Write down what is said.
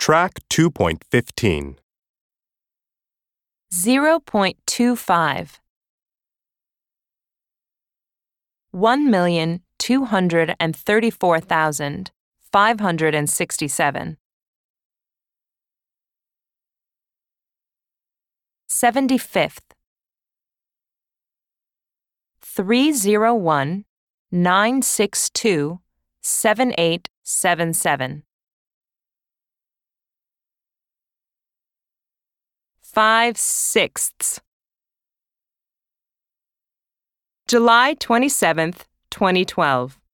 Track 2.15. 0.25 1,234,567 75th 301-962-7877 5/6 July 27th, 2012